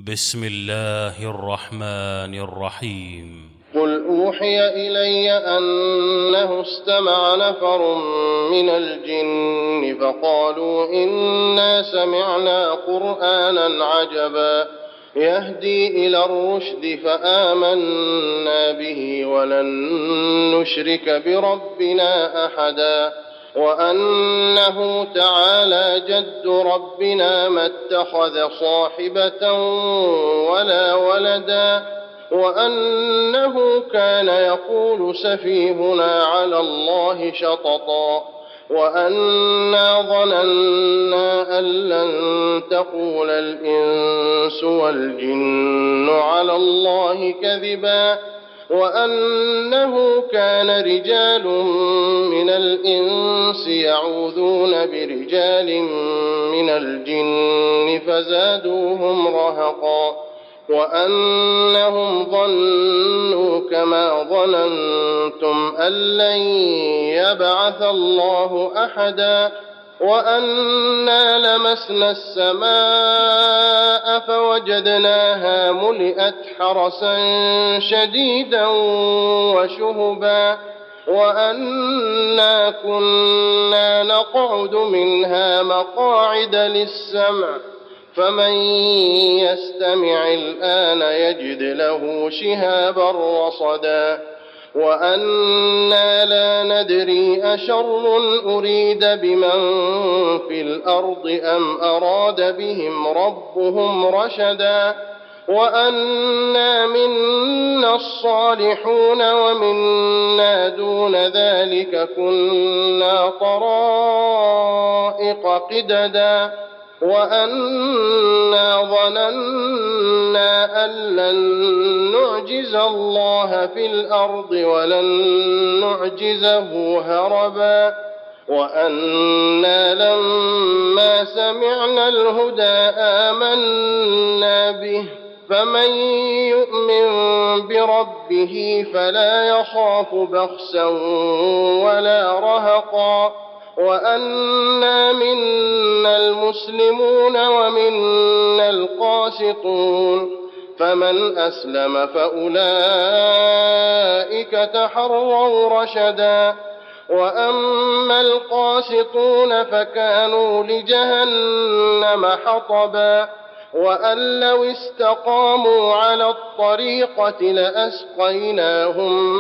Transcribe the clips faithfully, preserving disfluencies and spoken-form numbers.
بسم الله الرحمن الرحيم. قل أوحي إلي أنه استمع نفر من الجن فقالوا إنا سمعنا قرآنا عجبا يهدي إلى الرشد فآمنا به ولن نشرك بربنا أحدا وأنه تعالى جد ربنا ما اتخذ صاحبة ولا ولدا وأنه كان يقول سفيهنا على الله شططا وأنا ظننا أن لن تقول الإنس والجن على الله كذبا وأنه كان رجال من الإنس يعوذون برجال من الجن فزادوهم رهقا وأنهم ظنوا كما ظننتم أن لن يبعث الله أحدا وأنا لمسنا السماء فوجدناها ملئت حرسا شديدا وشهبا وأنا كنا نقعد منها مقاعد للسمع فمن يستمع الآن يجد له شهابا رصدا وأنا لا ندري أشر أريد بمن في الأرض أم أراد بهم ربهم رشدا وأنا منا الصالحون ومنا دون ذلك كنا طرائق قددا وأنا ظننا أن لن نعجز الله في الأرض ولن نعجزه هربا وأنا لما سمعنا الهدى آمنا به فمن يؤمن بربه فلا يخاف بخسا ولا رهقا وأنا منا المسلمون ومنا القاسطون فمن أسلم فأولئك تحروا رشدا وأما القاسطون فكانوا لجهنم حطبا وأن لو استقاموا على الطريقة لأسقيناهم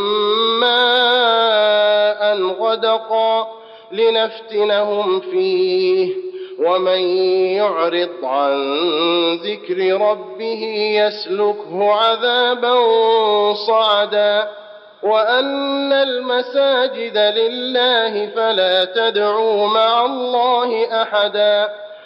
ماء غدقا لنفتنهم فيه ومن يعرض عن ذكر ربه يسلكه عذابا صعدا وأن المساجد لله فلا تدعوا مع الله أحدا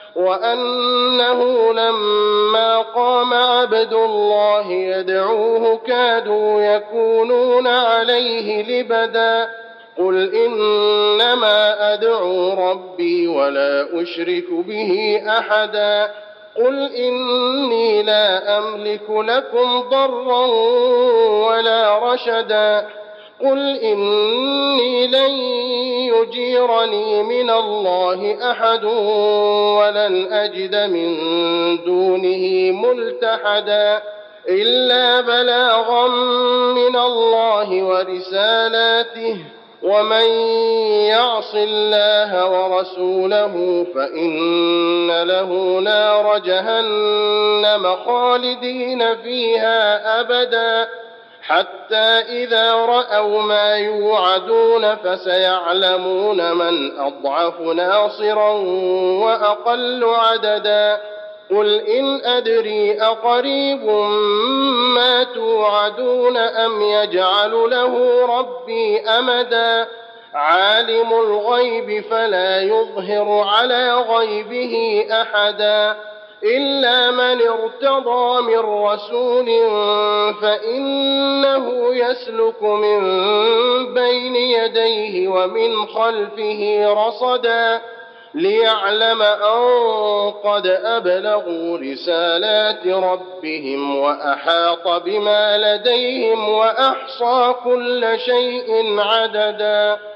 وأنه لما قام عبد الله يدعوه كادوا يكونون عليه لبدا قل إنما أدعو ربي ولا أشرك به أحدا قل إني لا أملك لكم ضرا ولا رشدا قل إني لن يجيرني من الله أحد ولن أجد من دونه ملتحدا إلا بلاغا من الله ورسالاته ومن يعص الله ورسوله فإن له نار جهنم خالدين فيها أبدا حتى إذا رأوا ما يوعدون فسيعلمون من أضعف ناصرا وأقل عددا قل إن أدري أقريب ما توعدون أم يجعل له ربي أمدا عالم الغيب فلا يظهر على غيبه أحدا إلا من ارتضى من رسول فإنه يسلك من بين يديه ومن خلفه رصدا ليعلم أن قد أبلغوا رسالات ربهم وأحاط بما لديهم وأحصى كل شيء عددا.